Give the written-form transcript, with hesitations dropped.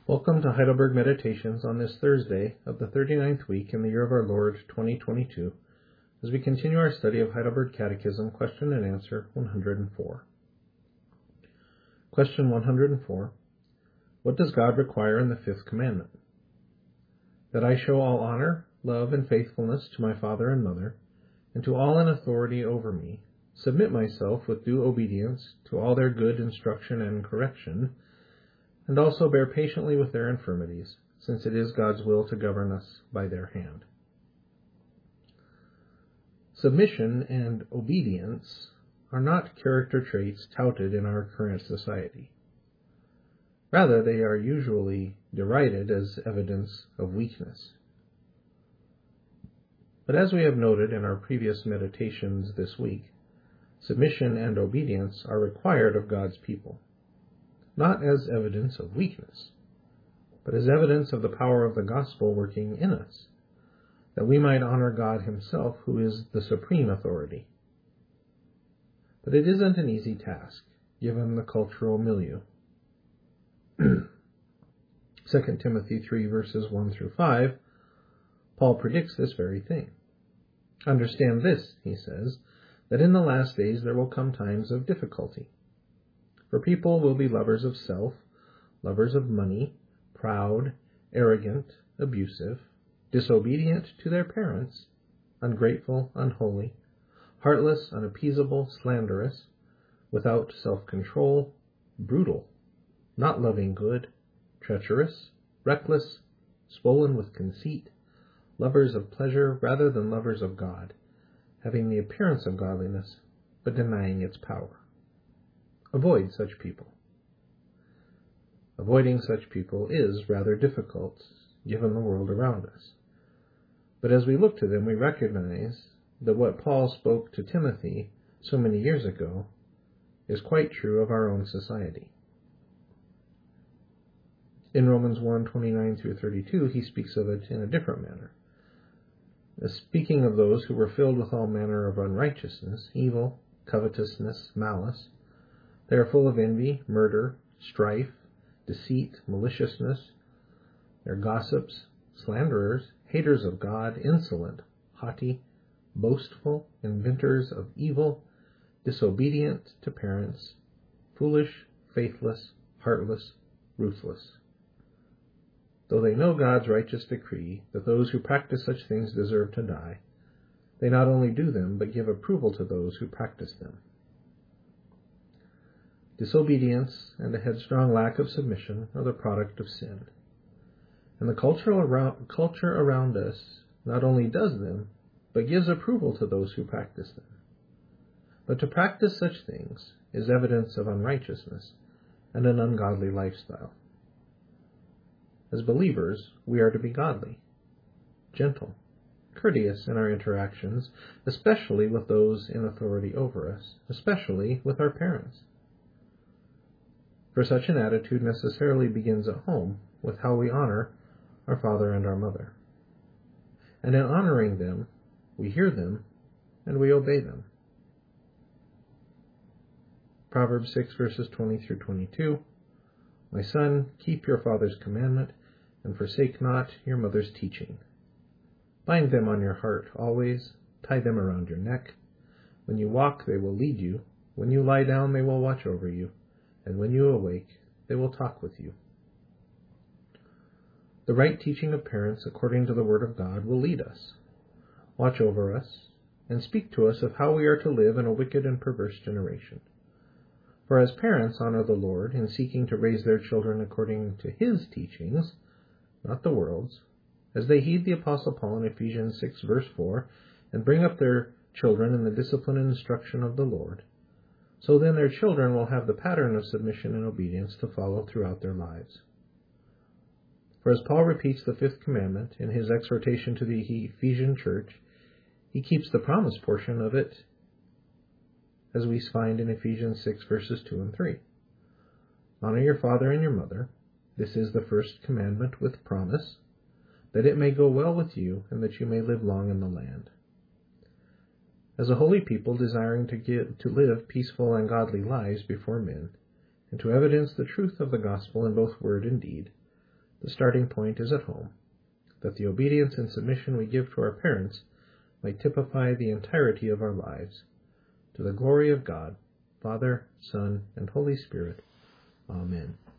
Welcome to Heidelberg Meditations on this Thursday of the 39th week in the year of our Lord 2022, as we continue our study of Heidelberg Catechism, Question and Answer 104. Question 104. What does God require in the fifth commandment? That I show all honor, love, and faithfulness to my father and mother, and to all in authority over me, submit myself with due obedience to all their good instruction and correction, and also bear patiently with their infirmities, since it is God's will to govern us by their hand. Submission and obedience are not character traits touted in our current society. Rather, they are usually derided as evidence of weakness. But as we have noted in our previous meditations this week, submission and obedience are required of God's people, not as evidence of weakness, but as evidence of the power of the gospel working in us, that we might honor God himself, who is the supreme authority. But it isn't an easy task, given the cultural milieu. 2 Timothy 3 verses 1 through 5, Paul predicts this very thing. Understand this, he says, that in the last days there will come times of difficulty. For people will be lovers of self, lovers of money, proud, arrogant, abusive, disobedient to their parents, ungrateful, unholy, heartless, unappeasable, slanderous, without self-control, brutal, not loving good, treacherous, reckless, swollen with conceit, lovers of pleasure rather than lovers of God, having the appearance of godliness, but denying its power. Avoid such people. Avoiding such people is rather difficult, given the world around us. But as we look to them, we recognize that what Paul spoke to Timothy so many years ago is quite true of our own society. In Romans 1:29 through 32, he speaks of it in a different manner. Speaking of those who were filled with all manner of unrighteousness, evil, covetousness, malice, they are full of envy, murder, strife, deceit, maliciousness. They are gossips, slanderers, haters of God, insolent, haughty, boastful, inventors of evil, disobedient to parents, foolish, faithless, heartless, ruthless. Though they know God's righteous decree that those who practice such things deserve to die, they not only do them, but give approval to those who practice them. Disobedience and a headstrong lack of submission are the product of sin. And the culture around us not only does them, but gives approval to those who practice them. But to practice such things is evidence of unrighteousness and an ungodly lifestyle. As believers, we are to be godly, gentle, courteous in our interactions, especially with those in authority over us, especially with our parents. For such an attitude necessarily begins at home with how we honor our father and our mother. And in honoring them, we hear them and we obey them. Proverbs 6 verses 20 through 22. My son, keep your father's commandment, and forsake not your mother's teaching. Bind them on your heart always, tie them around your neck. When you walk, they will lead you. When you lie down, they will watch over you. And when you awake, they will talk with you. The right teaching of parents, according to the Word of God, will lead us, watch over us, and speak to us of how we are to live in a wicked and perverse generation. For as parents honor the Lord in seeking to raise their children according to his teachings, not the world's, as they heed the Apostle Paul in Ephesians 6 verse 4, and bring up their children in the discipline and instruction of the Lord, so then their children will have the pattern of submission and obedience to follow throughout their lives. For as Paul repeats the fifth commandment in his exhortation to the Ephesian church, he keeps the promise portion of it, as we find in Ephesians 6 verses 2 and 3. Honor your father and your mother. This is the first commandment with promise, that it may go well with you and that you may live long in the land. As a holy people desiring to live peaceful and godly lives before men, and to evidence the truth of the gospel in both word and deed, The starting point is at home, that the obedience and submission we give to our parents might typify the entirety of our lives. To the glory of God, Father, Son, and Holy Spirit. Amen.